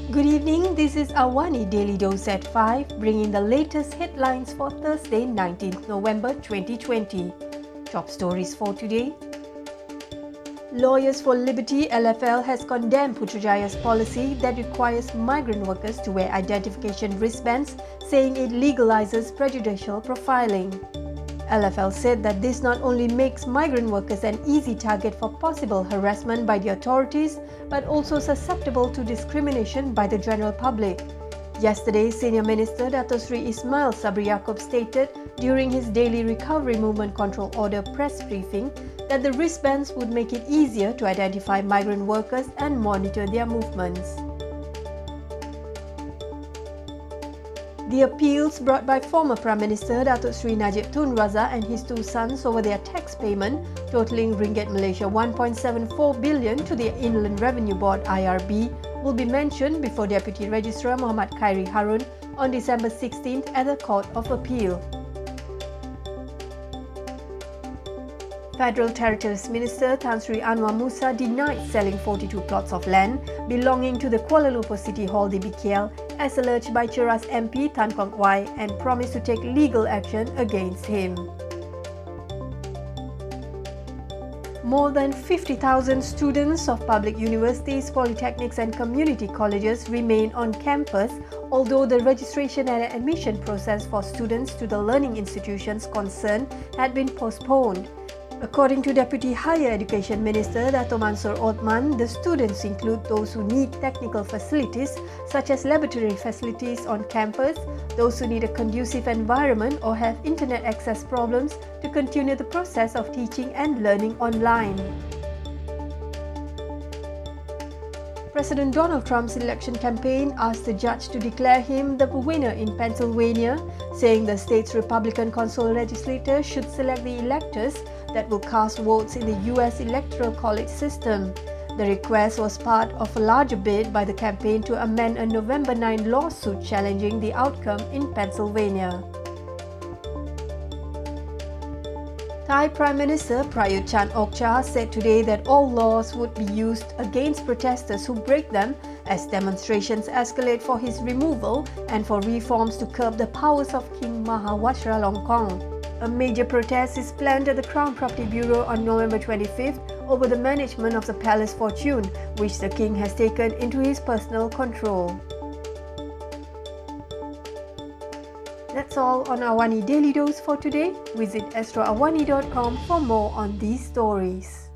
Good evening, this is Awani Daily Dose at 5, bringing the latest headlines for Thursday, 19th November 2020. Top stories for today. Lawyers for Liberty LFL has condemned Putrajaya's policy that requires migrant workers to wear identification wristbands, saying it legalizes prejudicial profiling. LFL said that this not only makes migrant workers an easy target for possible harassment by the authorities, but also susceptible to discrimination by the general public. Yesterday, Senior Minister Dato Sri Ismail Sabri Yaakob stated during his daily Recovery Movement Control Order press briefing that the wristbands would make it easier to identify migrant workers and monitor their movements. The appeals brought by former Prime Minister Datuk Sri Najib Tun Razak and his two sons over their tax payment, totaling Ringgit Malaysia 1.74 billion to the Inland Revenue Board IRB, will be mentioned before Deputy Registrar Muhammad Khairi Harun on December 16th at the Court of Appeal. Federal Territories Minister Tan Sri Anwar Musa denied selling 42 plots of land belonging to the Kuala Lumpur City Hall DBKL as alleged by Cheras MP Tan Kong Wai and promised to take legal action against him. More than 50,000 students of public universities, polytechnics and community colleges remain on campus, although the registration and admission process for students to the learning institutions concerned had been postponed. According to Deputy Higher Education Minister Dato Mansor Othman, the students include those who need technical facilities such as laboratory facilities on campus, those who need a conducive environment or have internet access problems to continue the process of teaching and learning online. President Donald Trump's election campaign asked the judge to declare him the winner in Pennsylvania, saying the state's Republican consul legislature should select the electors that will cast votes in the U.S. Electoral College system. The request was part of a larger bid by the campaign to amend a November 9 lawsuit challenging the outcome in Pennsylvania. Thai Prime Minister Prayut Chan-o-cha said today that all laws would be used against protesters who break them as demonstrations escalate for his removal and for reforms to curb the powers of King Maha Vajiralongkorn. A major protest is planned at the Crown Property Bureau on November 25th over the management of the Palace Fortune, which the King has taken into his personal control. That's all on Awani Daily Dose for today. Visit astroawani.com for more on these stories.